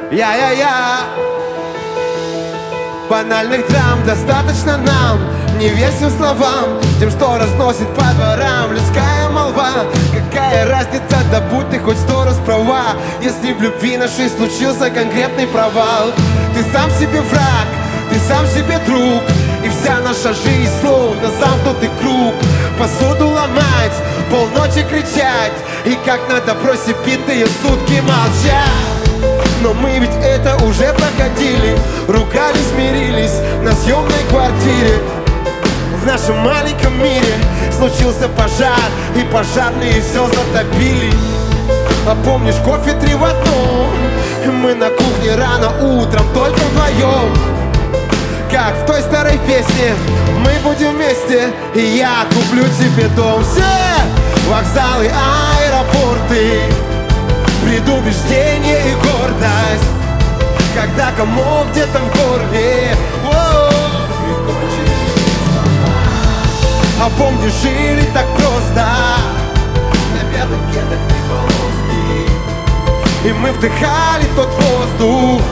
Я-я-я. Банальных драм достаточно нам. Не верь всем словам, тем, что разносит по дворам людская молва. Какая разница, да будь ты хоть 100 раз права, если в любви нашей случился конкретный провал. Ты сам себе враг, ты сам себе друг, и вся наша жизнь словно замкнутый круг. Посуду ломать, полночи кричать, и как на допросе битые сутки молчать. Но мы ведь это уже проходили, ругались, мирились на съемной квартире. В нашем маленьком мире случился пожар, и пожарные все затопили. А помнишь кофе 3 в одном? Мы на кухне рано утром, только вдвоем. Как в той старой песне, мы будем вместе, и я куплю тебе дом. Все вокзалы, аэропорты, предубеждение и гордость, когда комок где-то в горле. А помнишь, жили так просто, на пятом где-то 3 полоски, и мы вдыхали тот воздух.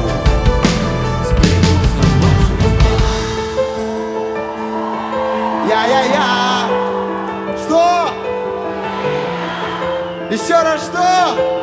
Я-я-я. Что? Еще раз что?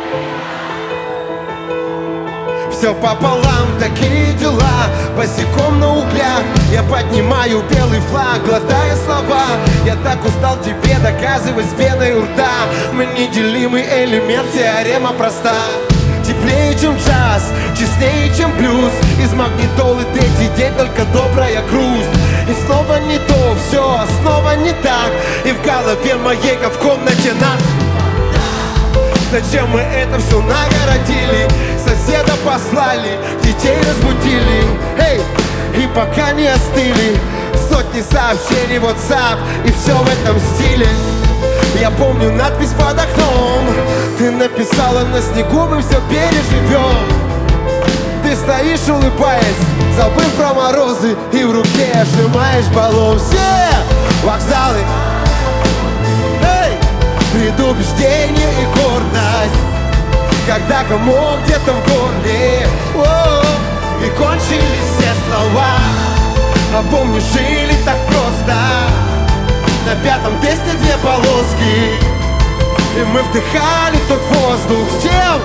Все пополам, такие дела, босиком на углях. Я поднимаю белый флаг, глотая слова. Я так устал тебе доказывать с пеной у рта. Мы неделимый элемент, теорема проста. Теплее, чем джаз, честнее, чем блюз. Из магнитолы третий день, только добрая грусть. И снова не то, все снова не так. И в голове моей, как в комнате на... Зачем мы это все нагородили? Соседа послали, детей разбудили. Эй, и пока не остыли сотни сообщений в WhatsApp, и все в этом стиле. Я помню надпись под окном, ты написала: на снегу мы все переживем. Ты стоишь, улыбаясь, забыв про морозы, и в руке сжимаешь баллон. Все вокзалы, эй, предубеждение и гордость, когда комок где-то в горле. И кончились все слова. А помнишь, жили так просто, на 5-м тесте 2 полоски, и мы вдыхали тот воздух. С чем?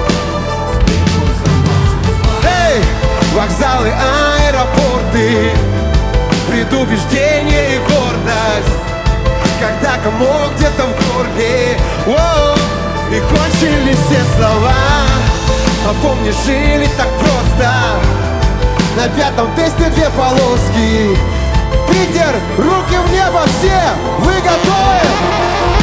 Эй, вокзалы, аэропорты, предубеждение и гордость, когда комок где-то в горле. И кончились все слова. А помнишь, жили так просто, на 5-м тесте 2 полоски. Питер, руки в небо все, вы готовы?